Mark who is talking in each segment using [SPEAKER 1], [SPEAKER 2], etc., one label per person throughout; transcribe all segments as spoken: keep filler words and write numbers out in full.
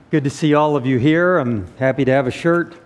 [SPEAKER 1] Good to see all of you here. I'm happy to have a shirt.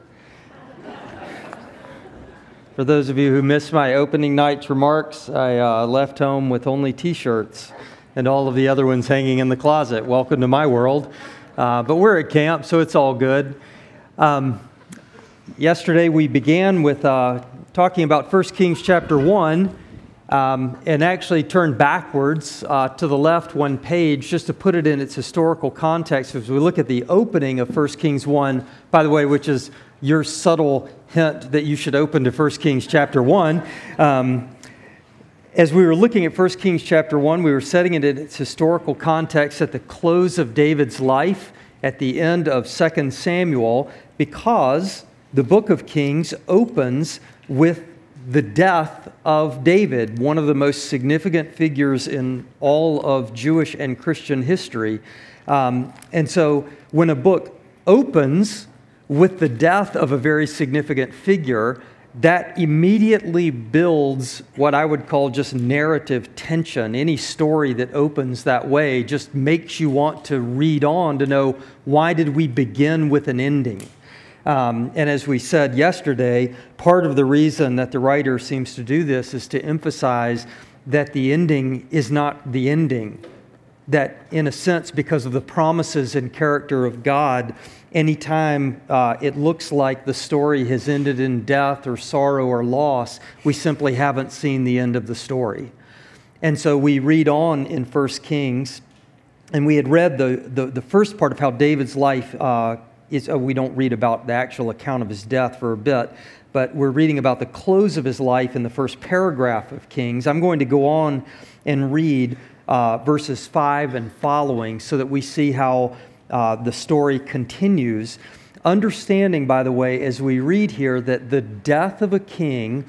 [SPEAKER 1] For those of you who missed my opening night's remarks, I uh, left home with only t-shirts and all of the other ones hanging in the closet. Welcome to my world. Uh, but we're at camp, so it's all good. Um, yesterday we began with uh, talking about First Kings chapter one, um, and actually turned backwards uh, to the left one page just to put it in its historical context as we look at the opening of First Kings one, by the way, which is your subtle hint that you should open to First Kings chapter one. Um, as we were looking at First Kings chapter one, we were setting it in its historical context at the close of David's life, at the end of Second Samuel, because the book of Kings opens with the death of David, one of the most significant figures in all of Jewish and Christian history. Um, and so when a book opens with the death of a very significant figure, that immediately builds what I would call just narrative tension. Any story that opens that way just makes you want to read on to know, why did we begin with an ending? Um, and as we said yesterday, part of the reason that the writer seems to do this is to emphasize that the ending is not the ending. That in a sense, because of the promises and character of God, anytime uh, it looks like the story has ended in death or sorrow or loss, we simply haven't seen the end of the story. And so we read on in First Kings, and we had read the, the, the first part of how David's life uh, is, uh, we don't read about the actual account of his death for a bit, but we're reading about the close of his life in the first paragraph of Kings. I'm going to go on and read uh, verses five and following so that we see how uh, the story continues. Understanding, by the way, as we read here, that the death of a king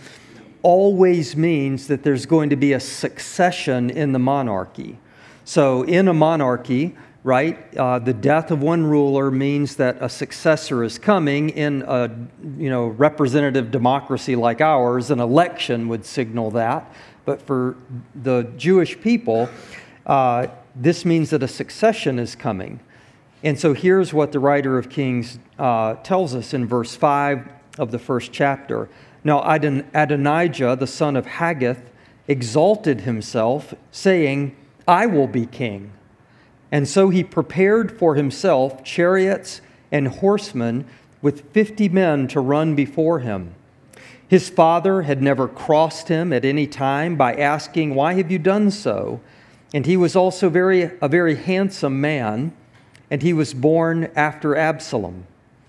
[SPEAKER 1] always means that there's going to be a succession in the monarchy. So in a monarchy, right, uh, the death of one ruler means that a successor is coming. In a you know representative democracy like ours, an election would signal that. But for the Jewish people, uh, this means that a succession is coming. And so here's what the writer of Kings uh, tells us in verse five of the first chapter. Now Adon- Adonijah, the son of Haggith, exalted himself, saying, I will be king. And so he prepared for himself chariots and horsemen with fifty men to run before him. His father had never crossed him at any time by asking, why have you done so? And he was also very a very handsome man, and he was born after Absalom.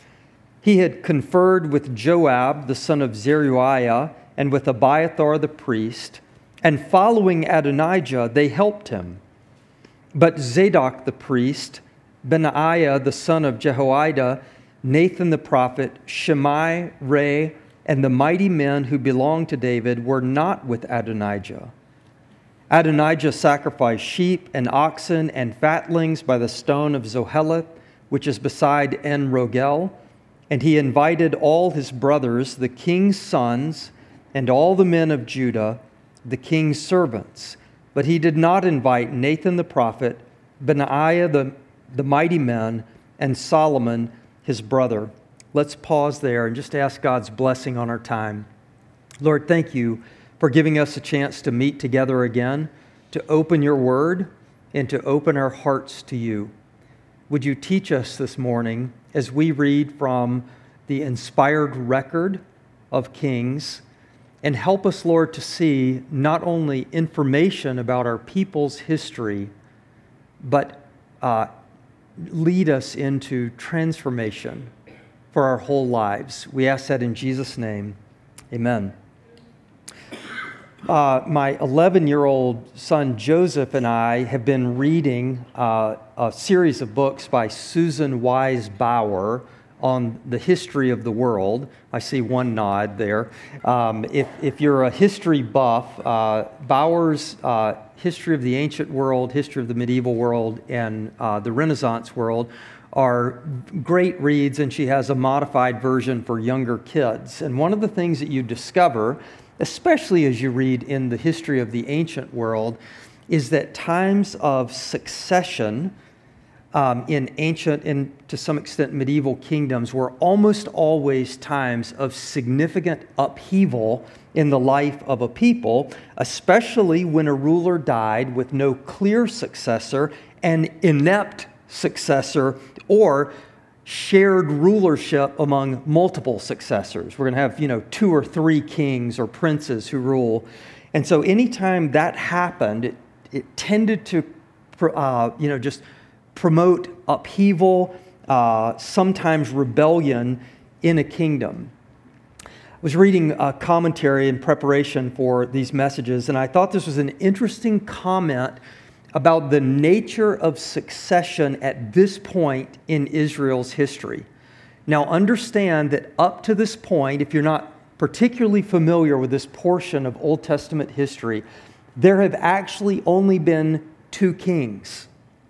[SPEAKER 1] He had conferred with Joab, the son of Zeruiah, and with Abiathar the priest, and following Adonijah, they helped him. But Zadok the priest, Benaiah the son of Jehoiada, Nathan the prophet, Shimei, Rei, and the mighty men who belonged to David were not with Adonijah. Adonijah sacrificed sheep and oxen and fatlings by the stone of Zoheleth, which is beside En Rogel, and he invited all his brothers, the king's sons, and all the men of Judah, the king's servants. But he did not invite Nathan the prophet, Benaiah the, the mighty men, and Solomon his brother. Let's pause there and just ask God's blessing on our time. Lord, thank you for giving us a chance to meet together again, to open your word, and to open our hearts to you. Would you teach us this morning as we read from the inspired record of Kings, and help us, Lord, to see not only information about our people's history, but uh, lead us into transformation for our whole lives. We ask that in Jesus' name. Amen. Uh, my eleven-year-old son Joseph and I have been reading uh, a series of books by Susan Wise Bauer on the history of the world. I see one nod there. Um, if, if you're a history buff, uh, Bauer's uh, History of the Ancient World, History of the Medieval World, and uh, the Renaissance World are great reads, and she has a modified version for younger kids. And one of the things that you discover, especially as you read in the history of the ancient world, is that times of succession um, in ancient and to some extent medieval kingdoms were almost always times of significant upheaval in the life of a people, especially when a ruler died with no clear successor, an inept successor, or shared rulership among multiple successors. We're going to have, you know, two or three kings or princes who rule. And so anytime that happened, it, it tended to, uh, you know, just promote upheaval, uh, sometimes rebellion in a kingdom. I was reading a commentary in preparation for these messages, and I thought this was an interesting comment about the nature of succession at this point in Israel's history. Now, understand that up to this point, if you're not particularly familiar with this portion of Old Testament history, there have actually only been two kings.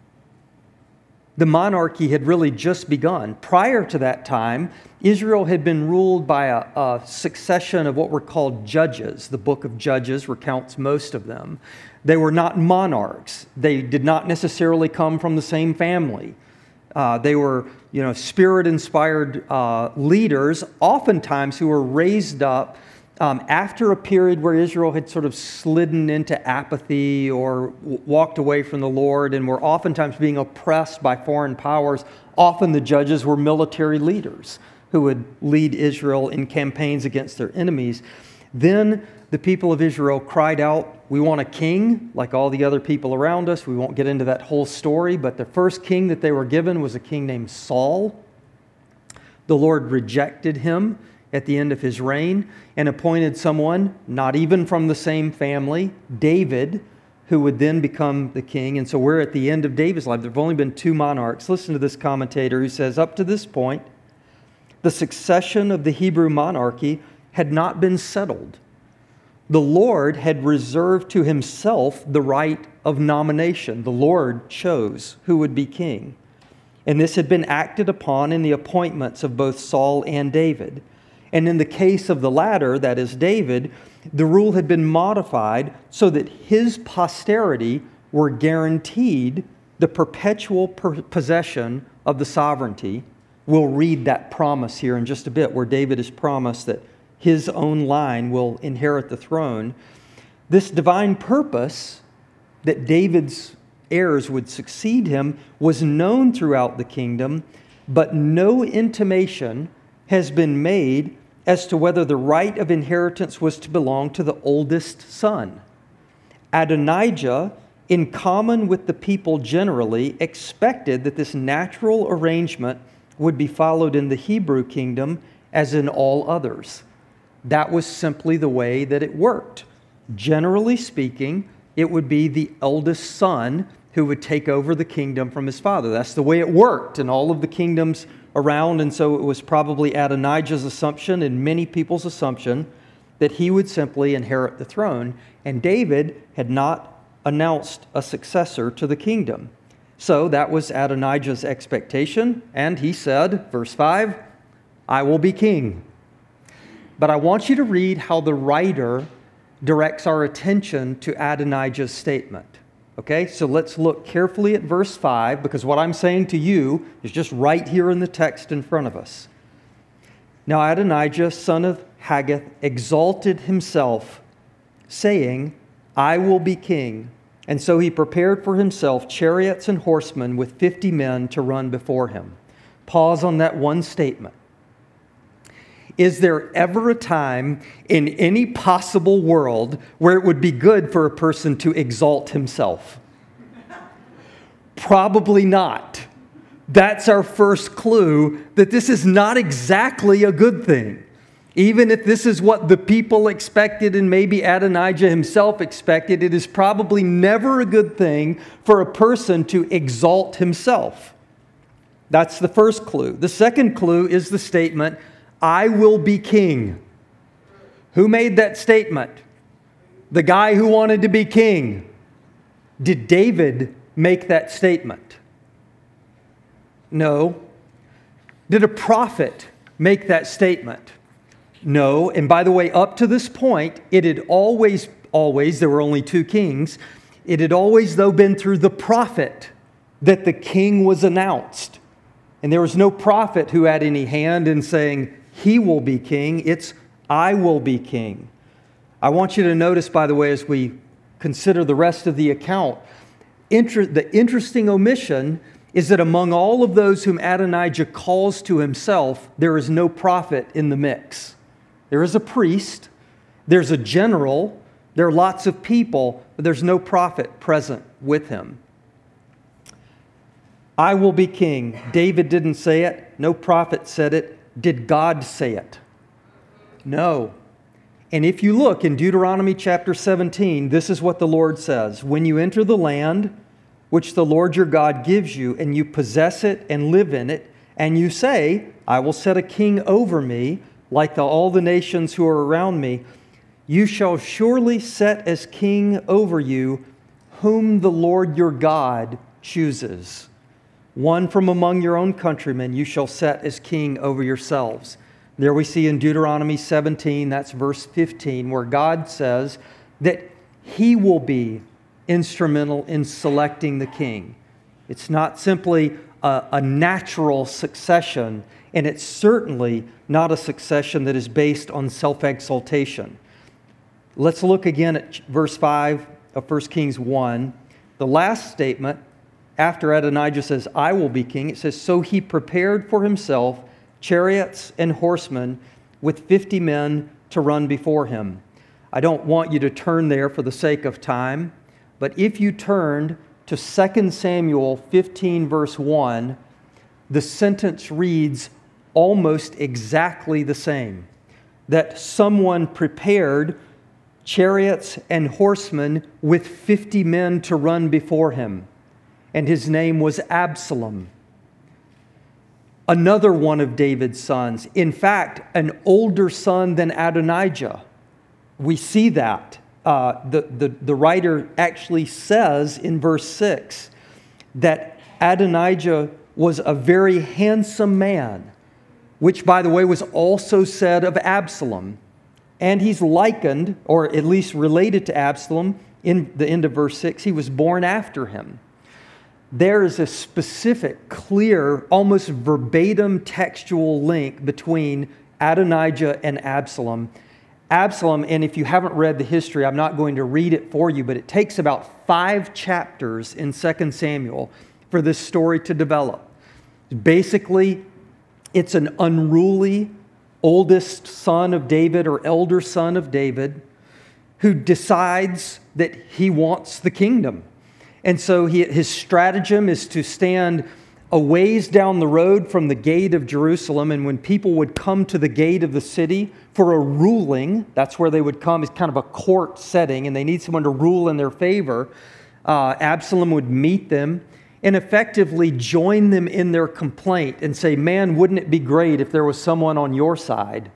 [SPEAKER 1] The monarchy had really just begun. Prior to that time, Israel had been ruled by a, a succession of what were called judges. The book of Judges recounts most of them. They were not monarchs. They did not necessarily come from the same family. Uh, they were, you know, spirit-inspired uh, leaders, oftentimes who were raised up um, after a period where Israel had sort of slidden into apathy or w- walked away from the Lord and were oftentimes being oppressed by foreign powers. Often the judges were military leaders who would lead Israel in campaigns against their enemies. Then the people of Israel cried out, "We want a king like all the other people around us." We won't get into that whole story, but the first king that they were given was a king named Saul. The Lord rejected him at the end of his reign and appointed someone, not even from the same family, David, who would then become the king. And so we're at the end of David's life. There have only been two monarchs. Listen to this commentator who says, up to this point, the succession of the Hebrew monarchy had not been settled. The Lord had reserved to himself the right of nomination. The Lord chose who would be king. And this had been acted upon in the appointments of both Saul and David. And in the case of the latter, that is David, the rule had been modified so that his posterity were guaranteed the perpetual per- possession of the sovereignty. We'll read that promise here in just a bit, where David is promised that his own line will inherit the throne. This divine purpose that David's heirs would succeed him was known throughout the kingdom, but no intimation has been made as to whether the right of inheritance was to belong to the oldest son. Adonijah, in common with the people generally, expected that this natural arrangement would be followed in the Hebrew kingdom as in all others. That was simply the way that it worked. Generally speaking, it would be the eldest son who would take over the kingdom from his father. That's the way it worked in all of the kingdoms around, and so it was probably Adonijah's assumption and many people's assumption that he would simply inherit the throne, and David had not announced a successor to the kingdom. So that was Adonijah's expectation, and he said, verse five, "I will be king." But I want you to read how the writer directs our attention to Adonijah's statement. Okay, so let's look carefully at verse five, because what I'm saying to you is just right here in the text in front of us. Now Adonijah, son of Haggith, exalted himself, saying, "I will be king." And so he prepared for himself chariots and horsemen with fifty men to run before him. Pause on that one statement. Is there ever a time in any possible world where it would be good for a person to exalt himself? Probably not. That's our first clue that this is not exactly a good thing. Even if this is what the people expected and maybe Adonijah himself expected, it is probably never a good thing for a person to exalt himself. That's the first clue. The second clue is the statement, "I will be king." Who made that statement? The guy who wanted to be king. Did David make that statement? No. Did a prophet make that statement? No. And by the way, up to this point, it had always, always, there were only two kings, it had always, though, been through the prophet that the king was announced. And there was no prophet who had any hand in saying, he will be king. It's, I will be king. I want you to notice, by the way, as we consider the rest of the account, inter- the interesting omission is that among all of those whom Adonijah calls to himself, there is no prophet in the mix. There is a priest, there's a general, there are lots of people, but there's no prophet present with him. I will be king. David didn't say it. No prophet said it. Did God say it? No. And if you look in Deuteronomy chapter seventeen, this is what the Lord says. When you enter the land which the Lord your God gives you, and you possess it and live in it, and you say, I will set a king over me, like the, all the nations who are around me, you shall surely set as king over you whom the Lord your God chooses. One from among your own countrymen you shall set as king over yourselves. There we see in Deuteronomy seventeen, that's verse fifteen, where God says that He will be instrumental in selecting the king. It's not simply a, a natural succession, and it's certainly not a succession that is based on self-exaltation. Let's look again at verse five of First Kings one. The last statement, after Adonijah says, I will be king, it says, so he prepared for himself chariots and horsemen with fifty men to run before him. I don't want you to turn there for the sake of time, but if you turned to Second Samuel fifteen, verse one, the sentence reads almost exactly the same. That someone prepared chariots and horsemen with fifty men to run before him. And his name was Absalom. Another one of David's sons. In fact, an older son than Adonijah. We see that. Uh, the, the, the writer actually says in verse six that Adonijah was a very handsome man, which, by the way, was also said of Absalom. And he's likened, or at least related to Absalom, in the end of verse six. He was born after him. There is a specific, clear, almost verbatim textual link between Adonijah and Absalom. Absalom, and if you haven't read the history, I'm not going to read it for you, but it takes about five chapters in Second Samuel for this story to develop. Basically, it's an unruly, oldest son of David or elder son of David who decides that he wants the kingdom. And so he, his stratagem is to stand a ways down the road from the gate of Jerusalem, and when people would come to the gate of the city for a ruling, that's where they would come. It's kind of a court setting, and they need someone to rule in their favor. Uh, Absalom would meet them and effectively join them in their complaint and say, man, wouldn't it be great if there was someone on your side?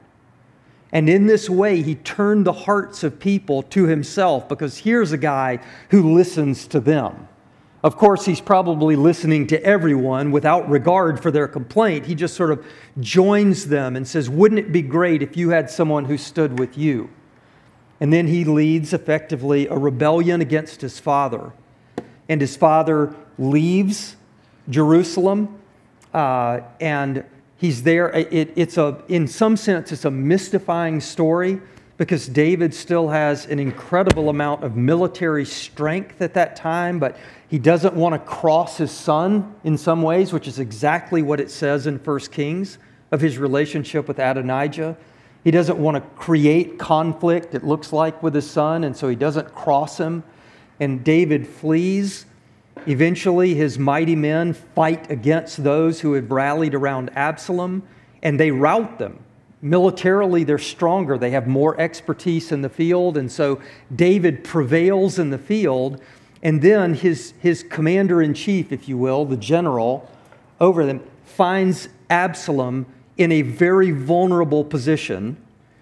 [SPEAKER 1] And in this way, he turned the hearts of people to himself, because here's a guy who listens to them. Of course, he's probably listening to everyone without regard for their complaint. He just sort of joins them and says, wouldn't it be great if you had someone who stood with you? And then he leads effectively a rebellion against his father. And his father leaves Jerusalem uh, and He's there. It, it's a, in some sense, it's a mystifying story because David still has an incredible amount of military strength at that time, but he doesn't want to cross his son in some ways, which is exactly what it says in First Kings of his relationship with Adonijah. He doesn't want to create conflict, it looks like, with his son, and so he doesn't cross him. And David flees. Eventually, his mighty men fight against those who have rallied around Absalom, and they rout them. Militarily, they're stronger. They have more expertise in the field, and so David prevails in the field, and then his, his commander-in-chief, if you will, the general over them, finds Absalom in a very vulnerable position.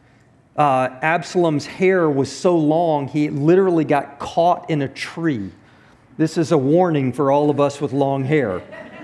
[SPEAKER 1] Uh, Absalom's hair was so long, he literally got caught in a tree. This is a warning for all of us with long hair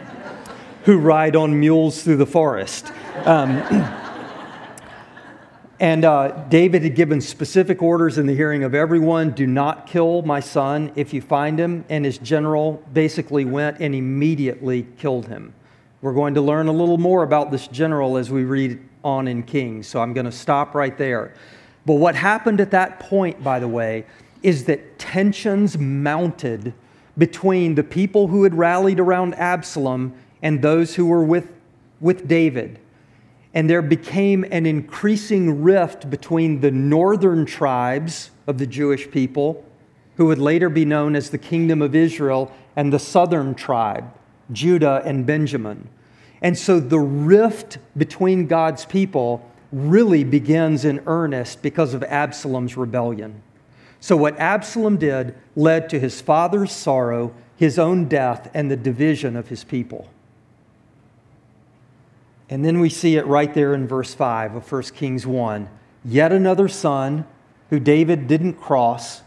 [SPEAKER 1] who ride on mules through the forest. Um, And uh, David had given specific orders in the hearing of everyone, do not kill my son if you find him. And his general basically went and immediately killed him. We're going to learn a little more about this general as we read on in Kings. So I'm going to stop right there. But what happened at that point, by the way, is that tensions mounted between the people who had rallied around Absalom and those who were with, with David. And there became an increasing rift between the northern tribes of the Jewish people, who would later be known as the Kingdom of Israel, and the southern tribe, Judah and Benjamin. And so the rift between God's people really begins in earnest because of Absalom's rebellion. So what Absalom did led to his father's sorrow, his own death, and the division of his people. And then we see it right there in verse five of First Kings one. Yet another son who David didn't cross,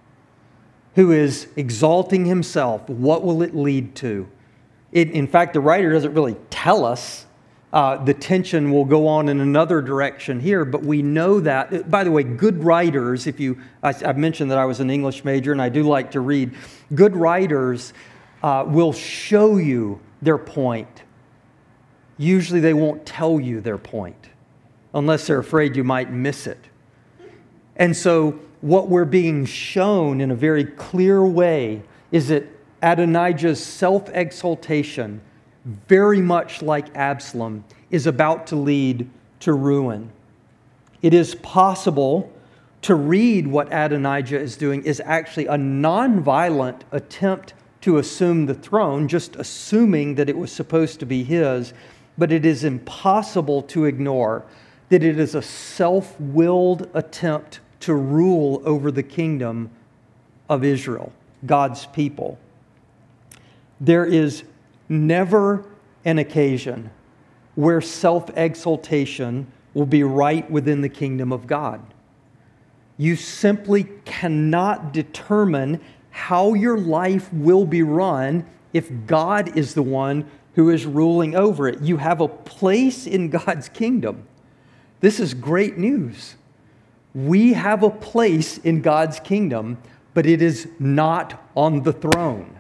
[SPEAKER 1] who is exalting himself. What will it lead to? It, in fact, the writer doesn't really tell us. Uh, the tension will go on in another direction here, but we know that. By the way, good writers, if you, I, I've mentioned that I was an English major and I do like to read. Good writers uh, will show you their point. Usually they won't tell you their point unless they're afraid you might miss it. And so what we're being shown in a very clear way is that Adonijah's self-exaltation, very much like Absalom, is about to lead to ruin. It is possible to read what Adonijah is doing is actually a nonviolent attempt to assume the throne, just assuming that it was supposed to be his. But it is impossible to ignore that it is a self-willed attempt to rule over the kingdom of Israel, God's people. There is never an occasion where self-exaltation will be right within the kingdom of God. You simply cannot determine how your life will be run if God is the one who is ruling over it. You have a place in God's kingdom. This is great news. We have a place in God's kingdom, but it is not on the throne.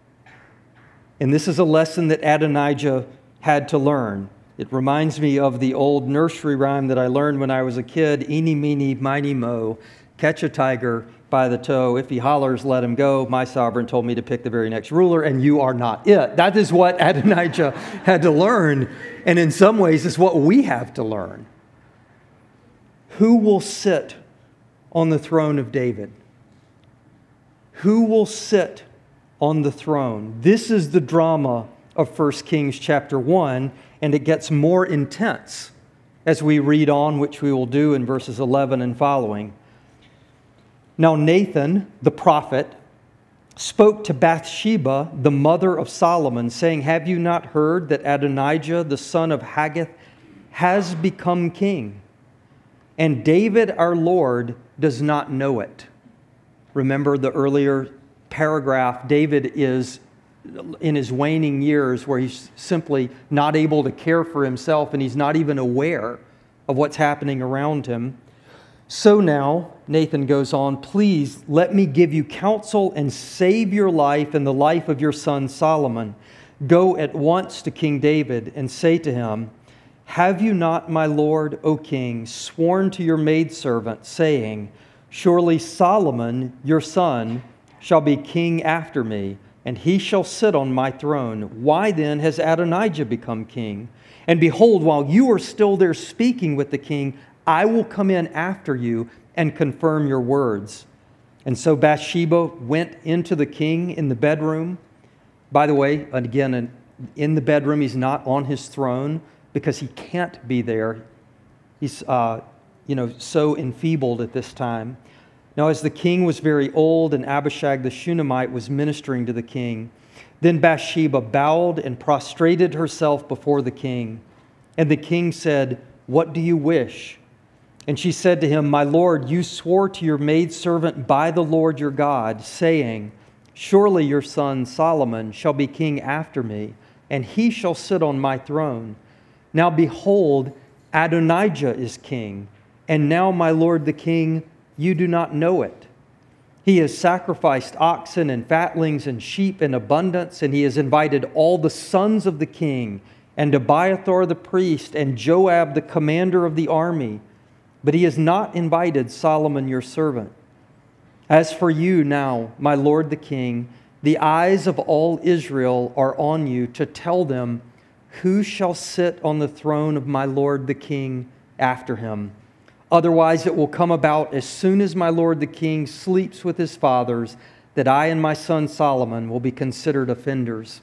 [SPEAKER 1] And this is a lesson that Adonijah had to learn. It reminds me of the old nursery rhyme that I learned when I was a kid. Eeny, meeny, miny, mo, catch a tiger by the toe. If he hollers, let him go. My sovereign told me to pick the very next ruler, and you are not it. That is what Adonijah had to learn, and in some ways, it's what we have to learn. Who will sit on the throne of David? Who will sit on the throne? This is the drama of First Kings chapter one, and it gets more intense as we read on, which we will do in verses eleven and following. Now Nathan, the prophet, spoke to Bathsheba, the mother of Solomon, saying, "Have you not heard that Adonijah, the son of Haggith, has become king? And David, our Lord, does not know it." Remember the earlier paragraph, David is in his waning years where he's simply not able to care for himself and he's not even aware of what's happening around him. So now, Nathan goes on, "Please let me give you counsel and save your life and the life of your son Solomon. Go at once to King David and say to him, 'Have you not, my lord, O king, sworn to your maidservant, saying, Surely Solomon, your son, shall be king after me, and he shall sit on my throne. Why then has Adonijah become king? And behold, while you are still there speaking with the king, I will come in after you and confirm your words.' And so Bathsheba went into the king in the bedroom. By the way, again, in the bedroom, he's not on his throne because he can't be there. He's, uh, you know, so enfeebled at this time. Now, as the king was very old and Abishag the Shunammite was ministering to the king, then Bathsheba bowed and prostrated herself before the king. And the king said, 'What do you wish?' And she said to him, 'My lord, you swore to your maidservant by the Lord your God, saying, Surely your son Solomon shall be king after me, and he shall sit on my throne. Now behold, Adonijah is king, And now, my lord the king, you do not know it. He has sacrificed oxen and fatlings and sheep in abundance, and he has invited all the sons of the king, and Abiathar the priest, and Joab the commander of the army. But he has not invited Solomon your servant. As for you now, my lord the king, the eyes of all Israel are on you to tell them who shall sit on the throne of my lord the king after him. Otherwise it will come about as soon as my lord the king sleeps with his fathers, that I and my son Solomon will be considered offenders.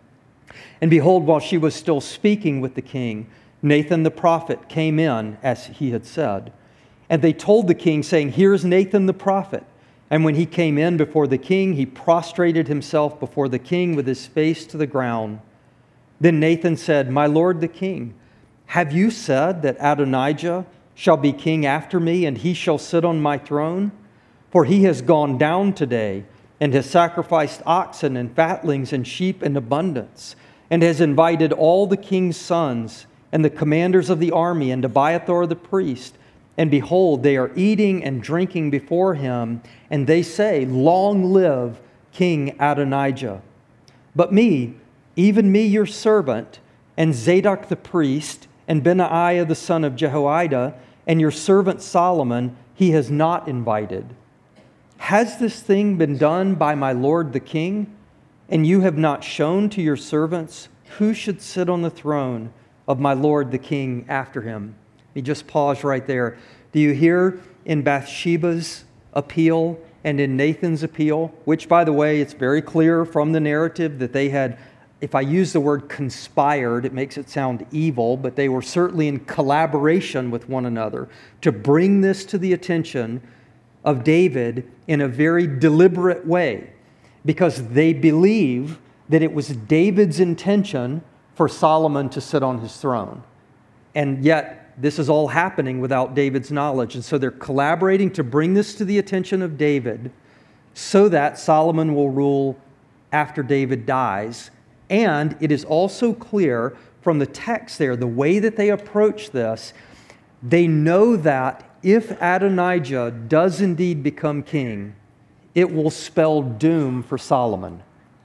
[SPEAKER 1] And behold, while she was still speaking with the king, Nathan the prophet came in, as he had said. And they told the king, saying, Here's Nathan the prophet. And when he came in before the king, he prostrated himself before the king with his face to the ground. Then Nathan said, My lord the king, have you said that Adonijah shall be king after me, and he shall sit on my throne? For he has gone down today, and has sacrificed oxen and fatlings and sheep in abundance, and has invited all the king's sons, and the commanders of the army, and Abiathar the priest. And behold, they are eating and drinking before him, and they say, Long live King Adonijah. But me, even me your servant, and Zadok the priest, and Benaiah the son of Jehoiada, and your servant Solomon, he has not invited. Has this thing been done by my lord the king? And you have not shown to your servants who should sit on the throne of my lord the king after him? Let me just pause right there. Do you hear in Bathsheba's appeal and in Nathan's appeal, which, by the way, it's very clear from the narrative that they had, if I use the word conspired, it makes it sound evil, but they were certainly in collaboration with one another to bring this to the attention of David in a very deliberate way, because they believe that it was David's intention for Solomon to sit on his throne. And yet, this is all happening without David's knowledge. And so they're collaborating to bring this to the attention of David so that Solomon will rule after David dies. And it is also clear from the text there, the way that they approach this, they know that if Adonijah does indeed become king, it will spell doom for Solomon.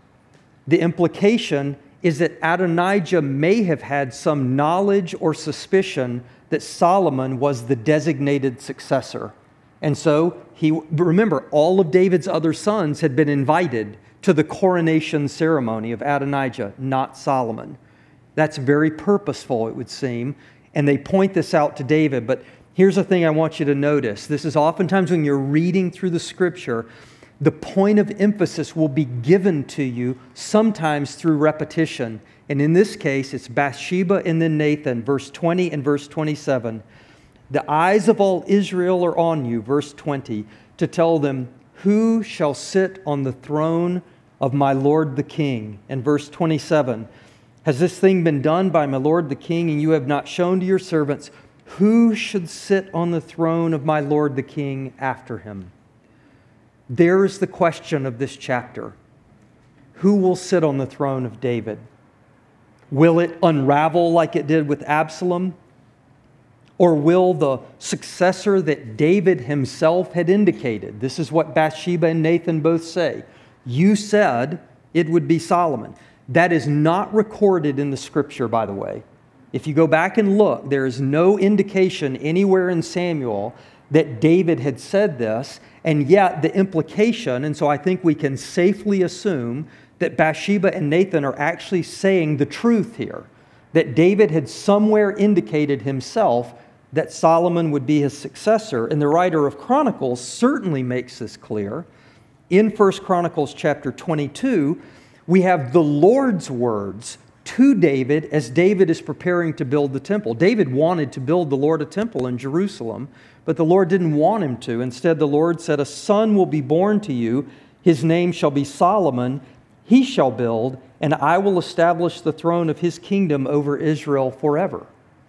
[SPEAKER 1] The implication is that Adonijah may have had some knowledge or suspicion that Solomon was the designated successor. And so, he remember, all of David's other sons had been invited to the coronation ceremony of Adonijah, not Solomon. That's very purposeful, it would seem. And they point this out to David. But here's the thing I want you to notice. This is oftentimes when you're reading through the Scripture, the point of emphasis will be given to you sometimes through repetition. And in this case, it's Bathsheba and then Nathan, verse twenty and verse twenty-seven. The eyes of all Israel are on you, verse twenty, to tell them, who shall sit on the throne of my lord the king? And verse twenty-seven, has this thing been done by my lord the king, and you have not shown to your servants who should sit on the throne of my lord the king after him? There is the question of this chapter. Who will sit on the throne of David? Will it unravel like it did with Absalom? Or will the successor that David himself had indicated? This is what Bathsheba and Nathan both say. You said it would be Solomon. That is not recorded in the Scripture, by the way. If you go back and look, there is no indication anywhere in Samuel that David had said this, and yet the implication, and so I think we can safely assume that Bathsheba and Nathan are actually saying the truth here, that David had somewhere indicated himself that Solomon would be his successor. And the writer of Chronicles certainly makes this clear. In First Chronicles chapter twenty-two, we have the Lord's words to David as David is preparing to build the temple. David wanted to build the Lord a temple in Jerusalem, but the Lord didn't want him to. Instead, the Lord said, a son will be born to you. His name shall be Solomon. He shall build, and I will establish the throne of his kingdom over Israel forever.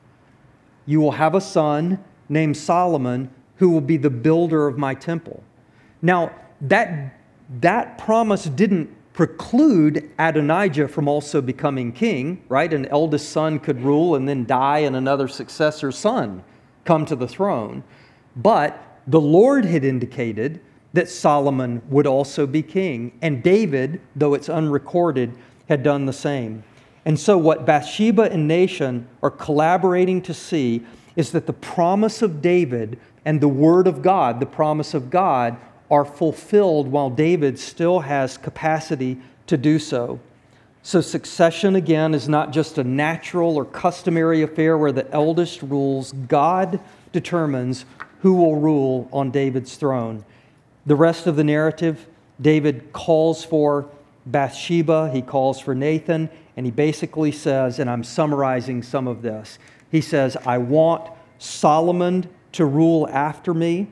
[SPEAKER 1] You will have a son named Solomon who will be the builder of my temple. Now, that, that promise didn't preclude Adonijah from also becoming king, right? An eldest son could rule and then die and another successor son come to the throne. But the Lord had indicated that Solomon would also be king. And David, though it's unrecorded, had done the same. And so what Bathsheba and Nathan are collaborating to see is that the promise of David and the word of God, the promise of God, are fulfilled while David still has capacity to do so. So succession, again, is not just a natural or customary affair where the eldest rules. God determines who will rule on David's throne. The rest of the narrative, David calls for Bathsheba, he calls for Nathan, and he basically says, and I'm summarizing some of this, he says, I want Solomon to rule after me.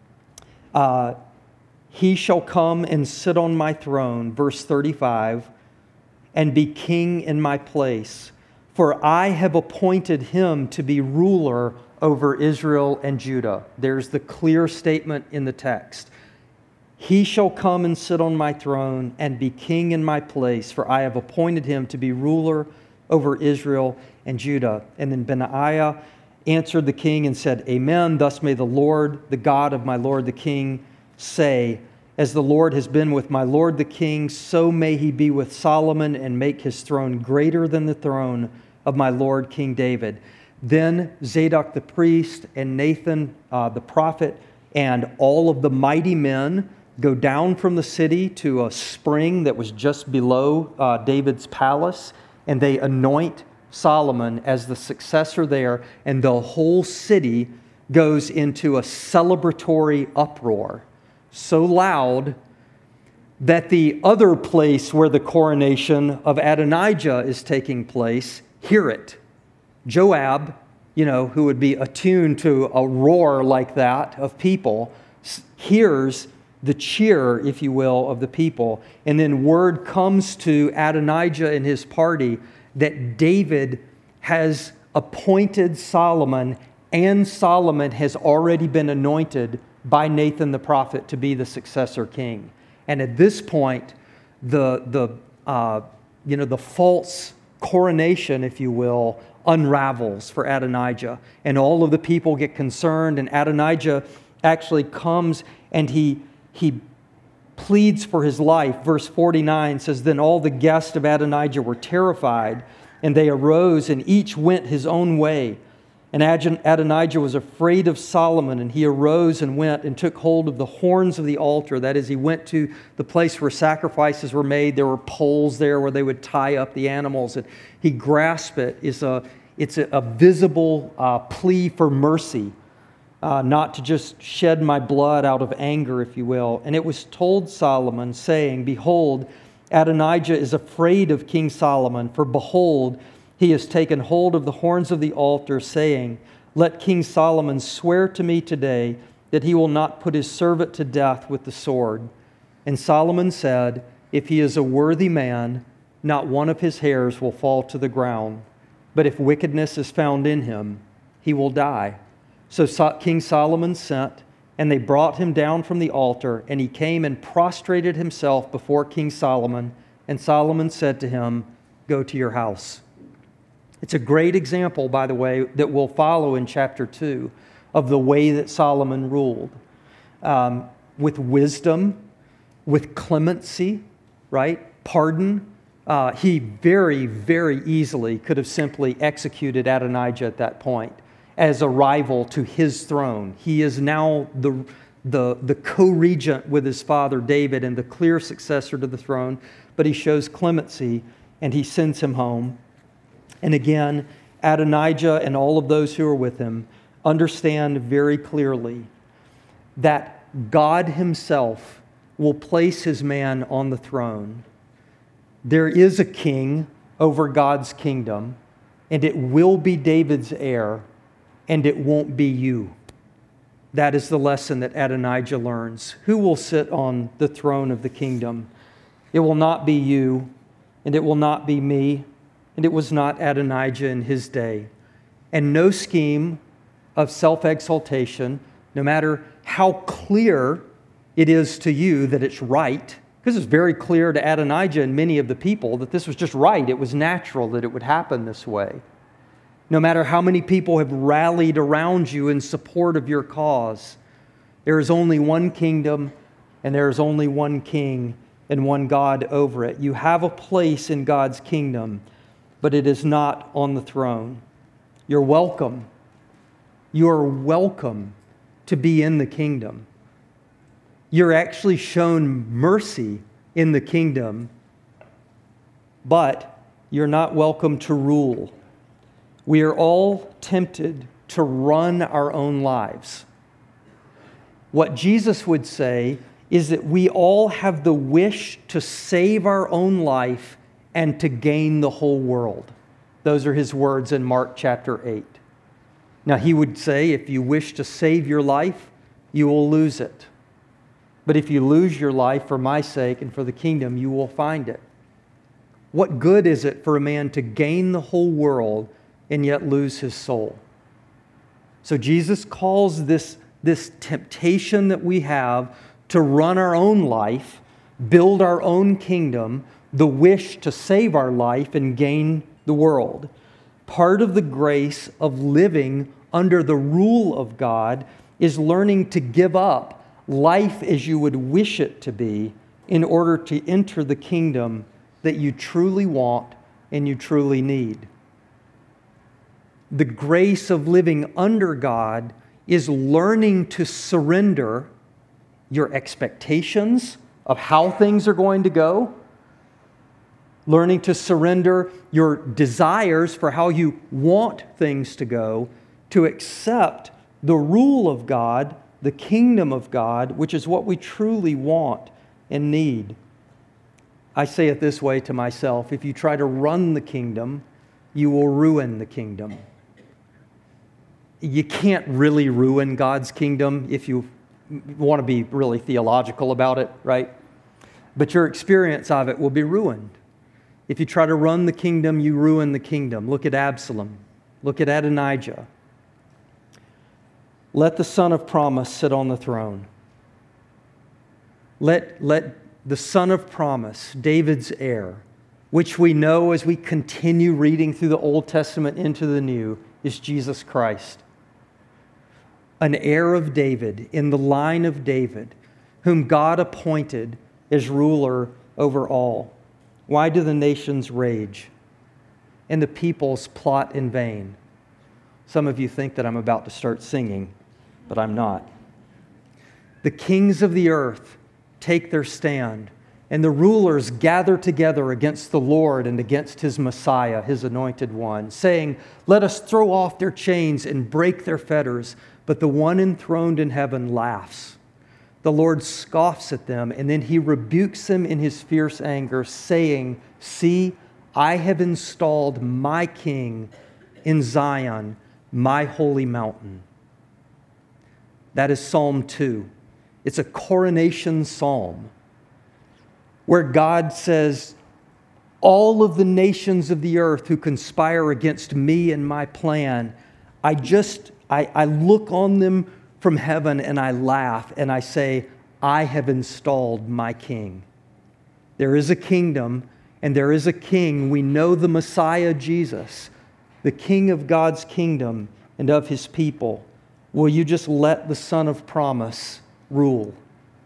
[SPEAKER 1] Uh, he shall come and sit on my throne, verse thirty-five, and be king in my place. For I have appointed him to be ruler over Israel and Judah. There's the clear statement in the text. He shall come and sit on my throne and be king in my place, for I have appointed him to be ruler over Israel and Judah. And then Benaiah answered the king and said, Amen. Thus may the Lord, the God of my Lord the king, say, as the Lord has been with my Lord the king, so may he be with Solomon and make his throne greater than the throne of my Lord King David. Then Zadok the priest and Nathan uh, the prophet and all of the mighty men go down from the city to a spring that was just below uh, David's palace, and they anoint Solomon as the successor there, and the whole city goes into a celebratory uproar, so loud that the other place where the coronation of Adonijah is taking place hear it. Joab, you know, who would be attuned to a roar like that of people, hears the cheer, if you will, of the people. And then word comes to Adonijah and his party that David has appointed Solomon, and Solomon has already been anointed by Nathan the prophet to be the successor king. And at this point, the, the, uh, you know, the false coronation, if you will, unravels for Adonijah. And all of the people get concerned, and Adonijah actually comes and he He pleads for his life. Verse forty-nine says, Then all the guests of Adonijah were terrified, and they arose, and each went his own way. And Adonijah was afraid of Solomon, and he arose and went and took hold of the horns of the altar. That is, he went to the place where sacrifices were made. There were poles there where they would tie up the animals. And he grasped it. It's a, it's a, a visible uh, plea for mercy. Uh, not to just shed my blood out of anger, if you will. And it was told Solomon, saying, Behold, Adonijah is afraid of King Solomon, for behold, he has taken hold of the horns of the altar, saying, Let King Solomon swear to me today that he will not put his servant to death with the sword. And Solomon said, If he is a worthy man, not one of his hairs will fall to the ground. But if wickedness is found in him, he will die. So King Solomon sent, and they brought him down from the altar, and he came and prostrated himself before King Solomon. And Solomon said to him, Go to your house. It's a great example, by the way, that we'll follow in chapter two of the way that Solomon ruled. Um, with wisdom, with clemency, right? Pardon. Uh, he very, very easily could have simply executed Adonijah at that point as a rival to his throne. He is now the, the, the co-regent with his father David and the clear successor to the throne, but he shows clemency and he sends him home. And again, Adonijah and all of those who are with him understand very clearly that God himself will place his man on the throne. There is a king over God's kingdom, and it will be David's heir, and it won't be you. That is the lesson that Adonijah learns. Who will sit on the throne of the kingdom? It will not be you, and it will not be me, and it was not Adonijah in his day. And no scheme of self-exaltation, no matter how clear it is to you that it's right, because it's very clear to Adonijah and many of the people that this was just right. It was natural that it would happen this way. No matter how many people have rallied around you in support of your cause, there is only one kingdom and there is only one king and one God over it. You have a place in God's kingdom, but it is not on the throne. You're welcome. You are welcome to be in the kingdom. You're actually shown mercy in the kingdom, but you're not welcome to rule. We are all tempted to run our own lives. What Jesus would say is that we all have the wish to save our own life and to gain the whole world. Those are his words in Mark chapter eight. Now, he would say, if you wish to save your life, you will lose it. But if you lose your life for my sake and for the kingdom, you will find it. What good is it for a man to gain the whole world and yet lose his soul? So Jesus calls this, this temptation that we have to run our own life, build our own kingdom, the wish to save our life and gain the world. Part of the grace of living under the rule of God is learning to give up life as you would wish it to be in order to enter the kingdom that you truly want and you truly need. The grace of living under God is learning to surrender your expectations of how things are going to go, learning to surrender your desires for how you want things to go, to accept the rule of God, the kingdom of God, which is what we truly want and need. I say it this way to myself: if you try to run the kingdom, you will ruin the kingdom. You can't really ruin God's kingdom if you want to be really theological about it, right? But your experience of it will be ruined. If you try to run the kingdom, you ruin the kingdom. Look at Absalom. Look at Adonijah. Let the son of promise sit on the throne. Let, let the son of promise, David's heir, which we know as we continue reading through the Old Testament into the New, is Jesus Christ. An heir of David, in the line of David, whom God appointed as ruler over all. Why do the nations rage and the peoples plot in vain? Some of you think that I'm about to start singing, but I'm not. The kings of the earth take their stand, and the rulers gather together against the Lord and against His Messiah, His anointed one, saying, "Let us throw off their chains and break their fetters." But the one enthroned in heaven laughs. The Lord scoffs at them, and then He rebukes them in His fierce anger, saying, "See, I have installed my king in Zion, my holy mountain." That is Psalm two. It's a coronation psalm where God says, all of the nations of the earth who conspire against me and my plan, I just, I, I look on them from heaven and I laugh and I say, I have installed my king. There is a kingdom and there is a king. We know the Messiah, Jesus, the King of God's kingdom and of His people. Will you just let the Son of Promise rule?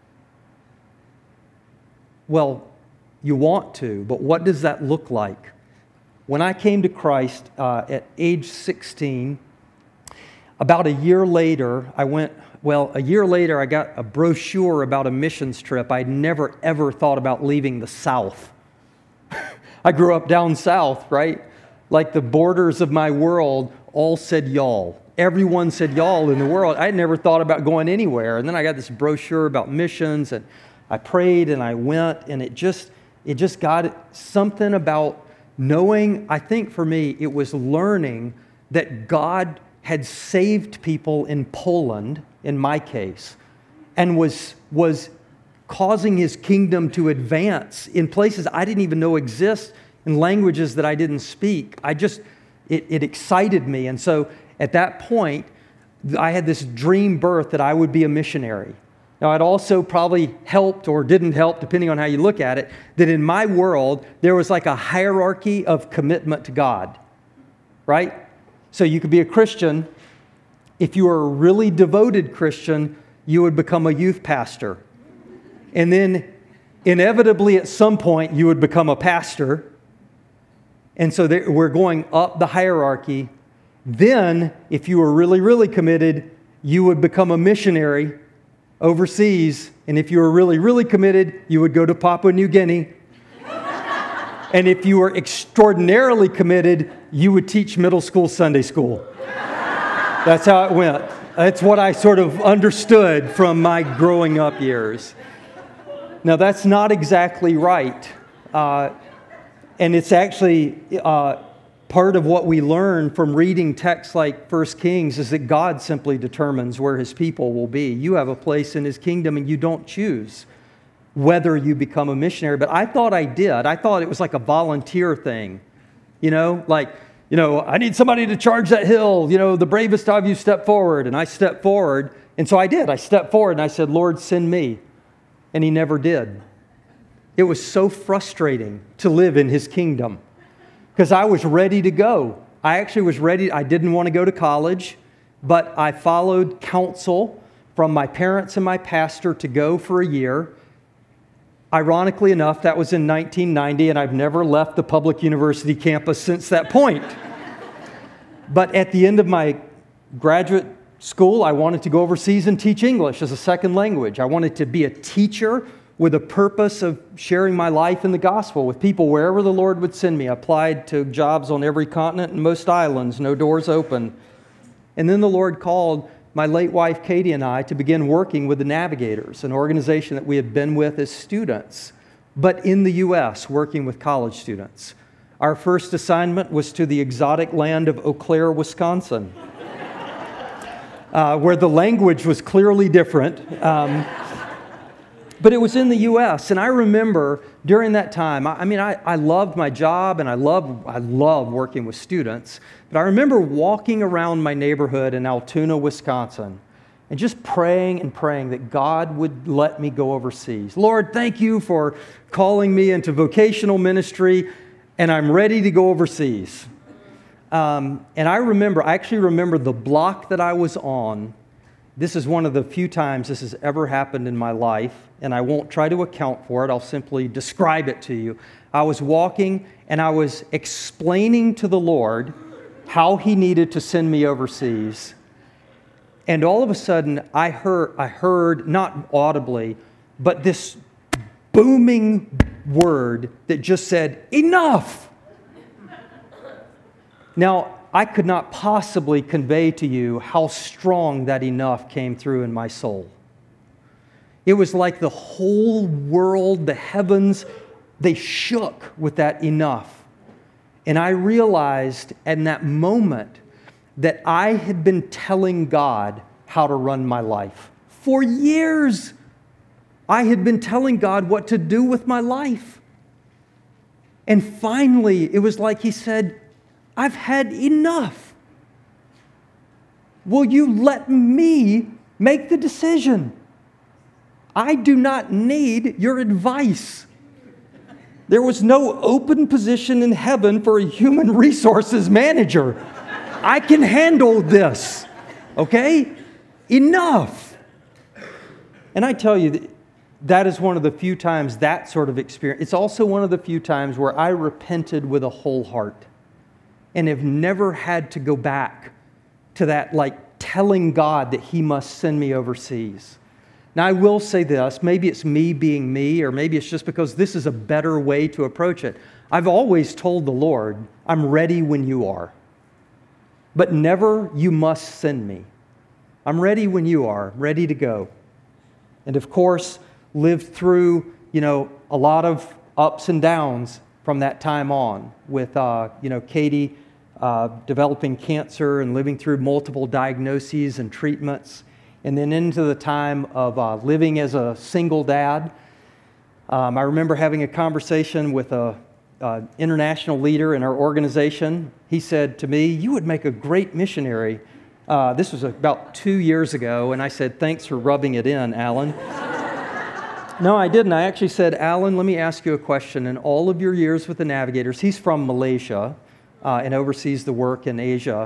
[SPEAKER 1] Well, you want to, but what does that look like? When I came to Christ uh, at age sixteen, about a year later, I went, well, a year later, I got a brochure about a missions trip. I'd never, ever thought about leaving the South. I grew up down south, right? Like the borders of my world all said y'all. Everyone said y'all in the world. I had never thought about going anywhere. And then I got this brochure about missions, and I prayed and I went, and it just, it just got something about knowing, I think for me, it was learning that God had saved people in Poland, in my case, and was, was causing His kingdom to advance in places I didn't even know exist, in languages that I didn't speak. I just, it, it excited me. And so at that point, I had this dream birth that I would be a missionary. Now, it also probably helped or didn't help, depending on how you look at it, that in my world, there was like a hierarchy of commitment to God, right? So you could be a Christian. If you were a really devoted Christian, you would become a youth pastor. And then inevitably at some point you would become a pastor. And so there, we're going up the hierarchy. Then, if you were really, really committed, you would become a missionary overseas. And if you were really, really committed, you would go to Papua New Guinea. And if you were extraordinarily committed, you would teach middle school Sunday school. That's how it went. That's what I sort of understood from my growing up years. Now, that's not exactly right. Uh, and it's actually uh, part of what we learn from reading texts like First Kings is that God simply determines where His people will be. You have a place in His kingdom and you don't choose whether you become a missionary. But I thought I did. I thought it was like a volunteer thing. You know, like, you know, I need somebody to charge that hill. You know, the bravest of you step forward. And I stepped forward. And so I did. I stepped forward and I said, Lord, send me. And He never did. It was so frustrating to live in His kingdom because I was ready to go. I actually was ready. I didn't want to go to college, but I followed counsel from my parents and my pastor to go for a year. Ironically enough, that was in nineteen ninety, and I've never left the public university campus since that point. But at the end of my graduate school, I wanted to go overseas and teach English as a second language. I wanted to be a teacher with a purpose of sharing my life in the gospel with people wherever the Lord would send me. I applied to jobs on every continent and most islands, no doors open. And then the Lord called my late wife, Katie, and I to begin working with the Navigators, an organization that we had been with as students, but in the U S, working with college students. Our first assignment was to the exotic land of Eau Claire, Wisconsin, uh, where the language was clearly different. Um, But it was in the U S, and I remember during that time, I, I mean, I, I loved my job, and I love I love working with students, but I remember walking around my neighborhood in Altoona, Wisconsin, and just praying and praying that God would let me go overseas. Lord, thank you for calling me into vocational ministry, and I'm ready to go overseas. Um, and I remember, I actually remember the block that I was on. This is one of the few times this has ever happened in my life, and I won't try to account for it. I'll simply describe it to you. I was walking, and I was explaining to the Lord how He needed to send me overseas. And all of a sudden, I heard, I heard, not audibly, but this booming word that just said, "Enough!" Now, I could not possibly convey to you how strong that enough came through in my soul. It was like the whole world, the heavens, they shook with that enough. And I realized in that moment that I had been telling God how to run my life. For years, I had been telling God what to do with my life. And finally, it was like He said, I've had enough. Will you let me make the decision? I do not need your advice. There was no open position in heaven for a human resources manager. I can handle this, okay? Enough. And I tell you, that is one of the few times that sort of experience. It's also one of the few times where I repented with a whole heart. And have never had to go back to that, like telling God that He must send me overseas. Now, I will say this, maybe it's me being me, or maybe it's just because this is a better way to approach it. I've always told the Lord, I'm ready when you are. But never, you must send me. I'm ready when you are, ready to go. And of course, lived through, you know, a lot of ups and downs from that time on with, uh, you know, Katie uh, developing cancer and living through multiple diagnoses and treatments, and then into the time of uh, living as a single dad. Um, I remember having a conversation with a uh, international leader in our organization. He said to me, "You would make a great missionary." Uh, this was about two years ago, and I said, "Thanks for rubbing it in, Alan." No, I didn't. I actually said, "Alan, let me ask you a question. In all of your years with the Navigators," he's from Malaysia uh, and oversees the work in Asia.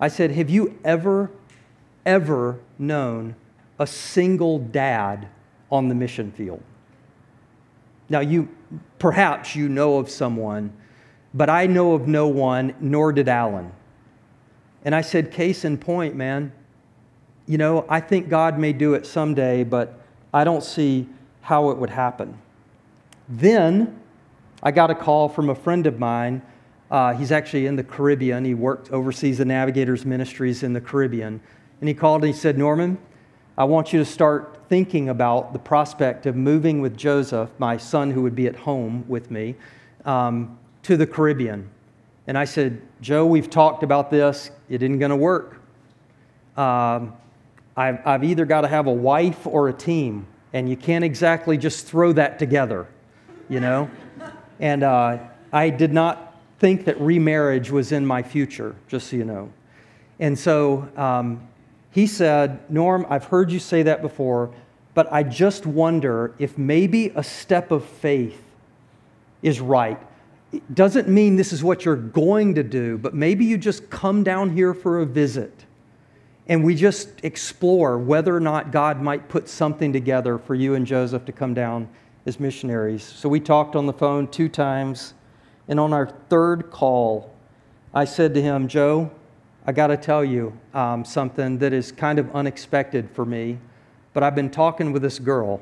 [SPEAKER 1] I said, have you ever, ever known a single dad on the mission field? Now, you perhaps you know of someone, but I know of no one, nor did Alan. And I said, case in point, man, you know, I think God may do it someday, but I don't see how it would happen. Then I got a call from a friend of mine. Uh, he's actually in the Caribbean. He worked oversees the Navigators Ministries in the Caribbean. And he called and he said, Norman, I want you to start thinking about the prospect of moving with Joseph, my son who would be at home with me, um, to the Caribbean. And I said, Joe, we've talked about this. It isn't going to work. Um, I've, I've either got to have a wife or a team, and you can't exactly just throw that together, you know? And uh, I did not think that remarriage was in my future, just so you know. And so um, he said, Norm, I've heard you say that before, but I just wonder if maybe a step of faith is right. It doesn't mean this is what you're going to do, but maybe you just come down here for a visit and we just explore whether or not God might put something together for you and Joseph to come down as missionaries. So we talked on the phone two times, and on our third call, I said to him, Joe, I got to tell you um, something that is kind of unexpected for me, but I've been talking with this girl.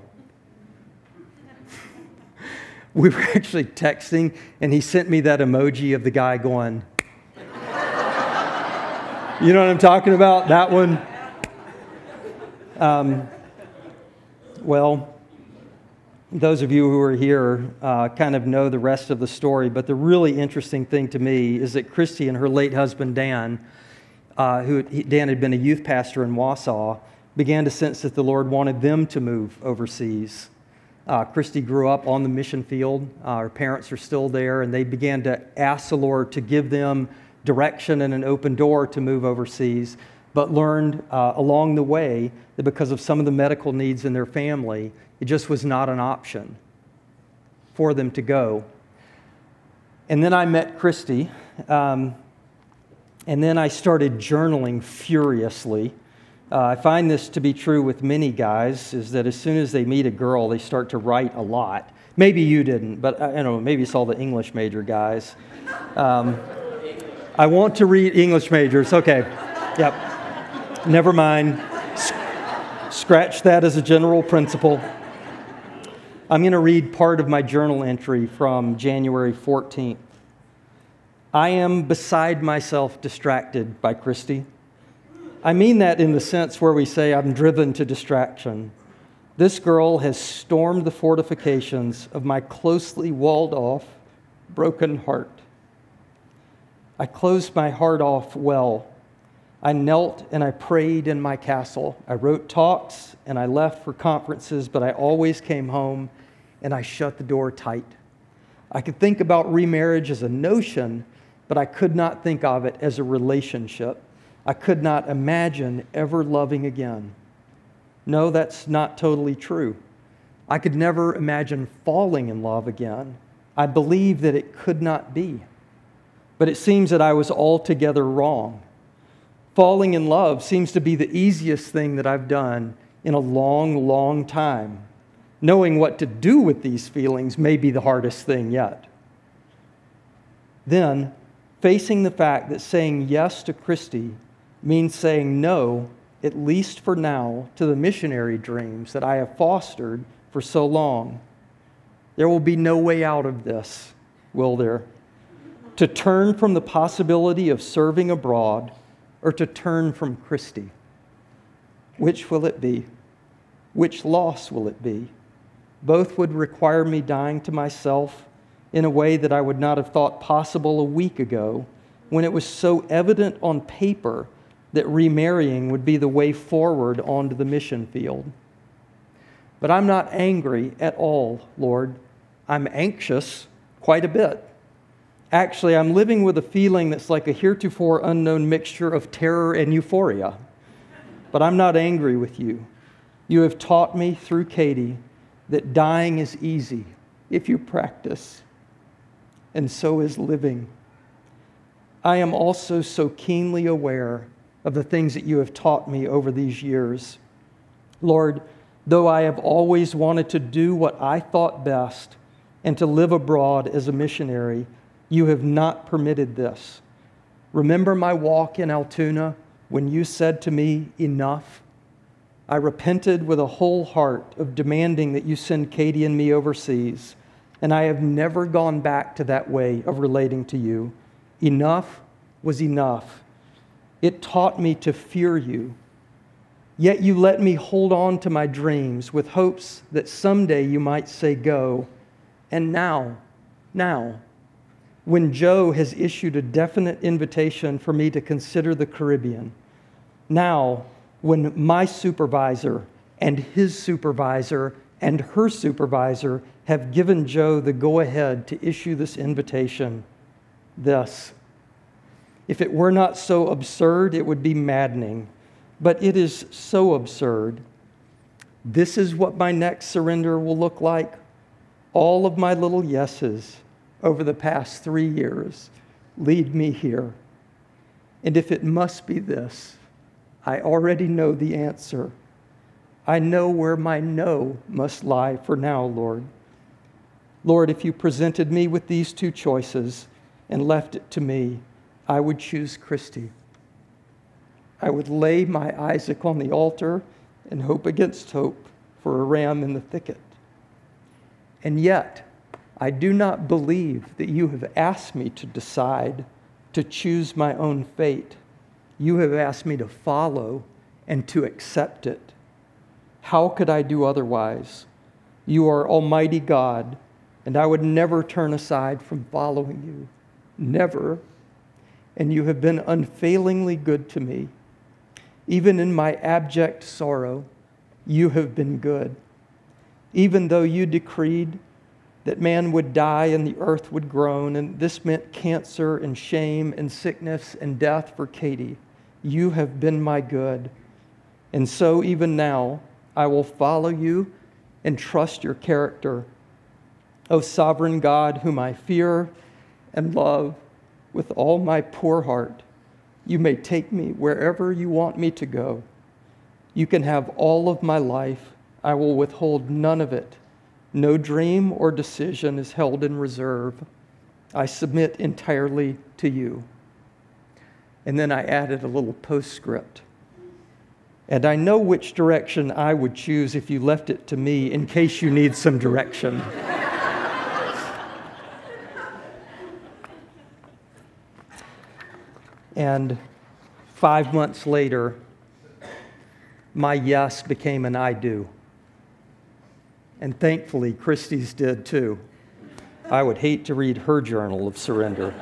[SPEAKER 1] We were actually texting, and he sent me that emoji of the guy going, you know what I'm talking about? That one. Um, well, those of you who are here uh, kind of know the rest of the story, but the really interesting thing to me is that Christy and her late husband, Dan, uh, who Dan had been a youth pastor in Wausau, began to sense that the Lord wanted them to move overseas. Uh, Christy grew up on the mission field. Uh, her parents are still there, and they began to ask the Lord to give them direction and an open door to move overseas, but learned uh, along the way that because of some of the medical needs in their family, it just was not an option for them to go. And then I met Christy, um, and then I started journaling furiously. Uh, I find this to be true with many guys, is that as soon as they meet a girl, they start to write a lot. Maybe you didn't, but I don't know, maybe it's all the English major guys. Um, I want to read English majors. Okay. Yep. Never mind. S- scratch that as a general principle. I'm going to read part of my journal entry from January fourteenth. I am beside myself distracted by Christy. I mean that in the sense where we say I'm driven to distraction. This girl has stormed the fortifications of my closely walled off, broken heart. I closed my heart off well. I knelt and I prayed in my castle. I wrote talks and I left for conferences, but I always came home and I shut the door tight. I could think about remarriage as a notion, but I could not think of it as a relationship. I could not imagine ever loving again. No, that's not totally true. I could never imagine falling in love again. I believe that it could not be. But it seems that I was altogether wrong. Falling in love seems to be the easiest thing that I've done in a long, long time. Knowing what to do with these feelings may be the hardest thing yet. Then, facing the fact that saying yes to Christy means saying no, at least for now, to the missionary dreams that I have fostered for so long. There will be no way out of this, will there? To turn from the possibility of serving abroad or to turn from Christy. Which will it be? Which loss will it be? Both would require me dying to myself in a way that I would not have thought possible a week ago, when it was so evident on paper that remarrying would be the way forward onto the mission field. But I'm not angry at all, Lord. I'm anxious quite a bit. Actually, I'm living with a feeling that's like a heretofore unknown mixture of terror and euphoria. But I'm not angry with you. You have taught me through Katie that dying is easy if you practice, and so is living. I am also so keenly aware of the things that you have taught me over these years. Lord, though I have always wanted to do what I thought best and to live abroad as a missionary, you have not permitted this. Remember my walk in Altoona when you said to me, enough? I repented with a whole heart of demanding that you send Katie and me overseas, and I have never gone back to that way of relating to you. Enough was enough. It taught me to fear you. Yet you let me hold on to my dreams with hopes that someday you might say go. And now, now, when Joe has issued a definite invitation for me to consider the Caribbean, now, when my supervisor and his supervisor and her supervisor have given Joe the go-ahead to issue this invitation, this, if it were not so absurd, it would be maddening. But it is so absurd. This is what my next surrender will look like. All of my little yeses over the past three years lead me here. And if it must be this, I already know the answer. I know where my no must lie for now, Lord. Lord, if you presented me with these two choices and left it to me, I would choose Christy. I would lay my Isaac on the altar and hope against hope for a ram in the thicket. And yet, I do not believe that you have asked me to decide, to choose my own fate. You have asked me to follow and to accept it. How could I do otherwise? You are Almighty God, and I would never turn aside from following you. Never. And you have been unfailingly good to me. Even in my abject sorrow, you have been good. Even though you decreed that man would die and the earth would groan, and this meant cancer and shame and sickness and death for Katie, you have been my good. And so even now, I will follow you and trust your character. O sovereign God, whom I fear and love with all my poor heart, you may take me wherever you want me to go. You can have all of my life. I will withhold none of it. No dream or decision is held in reserve. I submit entirely to you. And then I added a little postscript. And I know which direction I would choose if you left it to me in case you need some direction. And five months later, my yes became an I do. And thankfully, Christy's did too. I would hate to read her journal of surrender.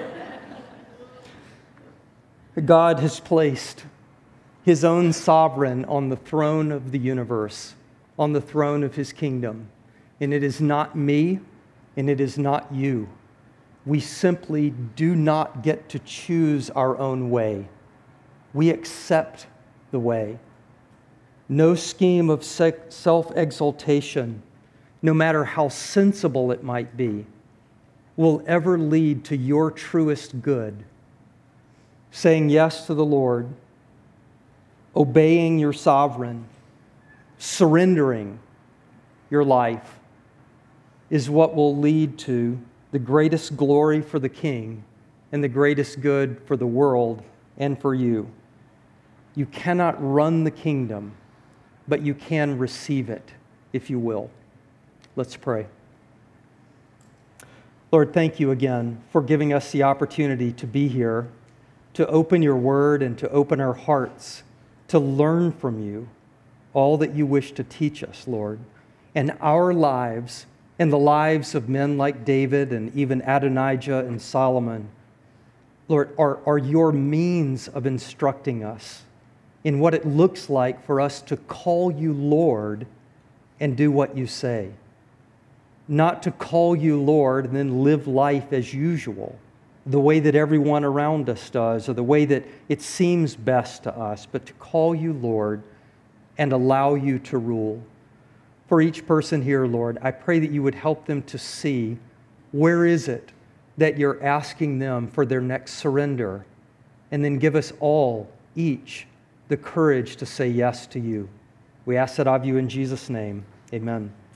[SPEAKER 1] God has placed his own sovereign on the throne of the universe, on the throne of his kingdom. And it is not me, and it is not you. We simply do not get to choose our own way. We accept the way. No scheme of self-exaltation, no matter how sensible it might be, will ever lead to your truest good. Saying yes to the Lord, obeying your sovereign, surrendering your life is what will lead to the greatest glory for the King and the greatest good for the world and for you. You cannot run the kingdom, but you can receive it, if you will. Let's pray. Lord, thank you again for giving us the opportunity to be here, to open your word and to open our hearts, to learn from you all that you wish to teach us, Lord. And our lives and the lives of men like David and even Adonijah and Solomon, Lord, are, are your means of instructing us in what it looks like for us to call you Lord and do what you say. Not to call you Lord and then live life as usual, the way that everyone around us does, or the way that it seems best to us, but to call you Lord and allow you to rule. For each person here, Lord, I pray that you would help them to see, where is it that you're asking them for their next surrender. And then give us all, each, the courage to say yes to you. We ask that of you in Jesus' name. Amen.